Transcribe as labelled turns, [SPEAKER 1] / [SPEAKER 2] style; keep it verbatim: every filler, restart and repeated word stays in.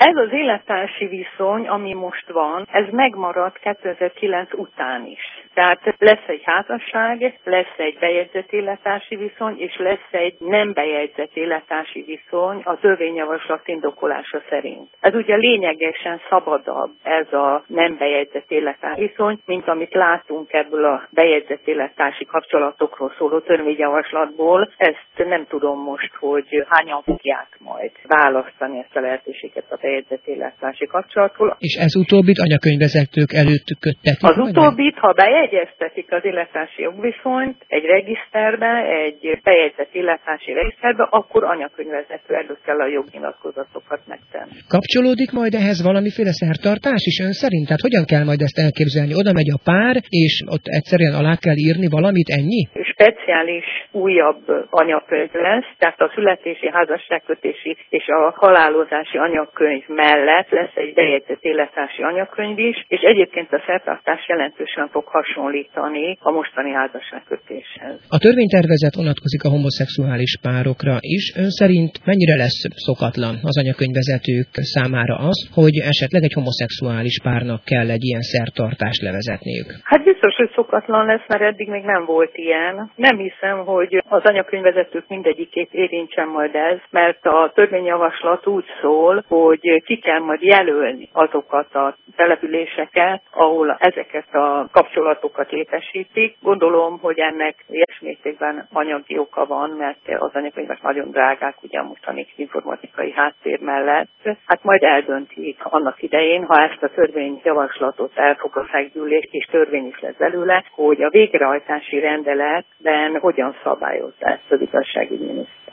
[SPEAKER 1] Ez az élettársi viszony, ami most van, ez megmaradt kétezer-kilenc után is. Tehát lesz egy házasság, lesz egy bejegyzett élettársi viszony, és lesz egy nem bejegyzett élettársi viszony a törvényjavaslat indokolása szerint. Ez ugye lényegesen szabadabb, ez a nem bejegyzett élettársi viszony, mint amit látunk ebből a bejegyzett élettársi kapcsolatokról szóló törvényjavaslatból. Ezt nem tudom most, hogy hányan fogják majd választani ezt a lehetőséget a bejegyzett élettársi kapcsolatról.
[SPEAKER 2] És ez utóbbit anyakönyvvezetők előtt köttetik?
[SPEAKER 1] Az utóbbit, ha bejegyeztetik az élettársi jogviszonyt egy regiszterbe, egy bejegyzett élettársi regiszterbe, akkor anyakönyvvezető előtt kell a jognyilatkozatokat megtenni.
[SPEAKER 2] Kapcsolódik majd ehhez valamiféle szertartás is ön szerint? Tehát hogyan kell majd ezt elképzelni? Oda megy a pár, és ott egyszerűen alá kell írni valamit, ennyi?
[SPEAKER 1] Speciális újabb anyakönyv lesz, tehát a születési, házasságkötési és a halálozási anyakönyv mellett lesz egy bejegyzett élettársi anyakönyv is, és egyébként a szertartás jelentősen fog hasonlítani a mostani házasságkötéshez.
[SPEAKER 2] A törvénytervezet vonatkozik a homoszexuális párokra is. Ön szerint mennyire lesz szokatlan az anyakönyvvezetők számára az, hogy esetleg egy homoszexuális párnak kell egy ilyen szertartást levezetniük?
[SPEAKER 1] Hát biztos, hogy szokatlan lesz, mert eddig még nem volt ilyen. Nem hiszem, hogy az anyakönyvvezetők mindegyikét érintsen majd ez, mert a törvényjavaslat úgy szól, hogy ki kell majd jelölni azokat a településeket, ahol ezeket a kapcsolatokat létesítik. Gondolom, hogy ennek ilyes mértékben anyagi oka van, mert az anyakönyvek nagyon drágák, ugye a mostani informatikai háttér mellett. Hát majd eldöntik annak idején, ha ezt a törvényjavaslatot elfogadják gyűlés, és törvény is lesz belőle, hogy a végrehajtási rendeletben hogyan szabályozza ezt az igazságügyi miniszter.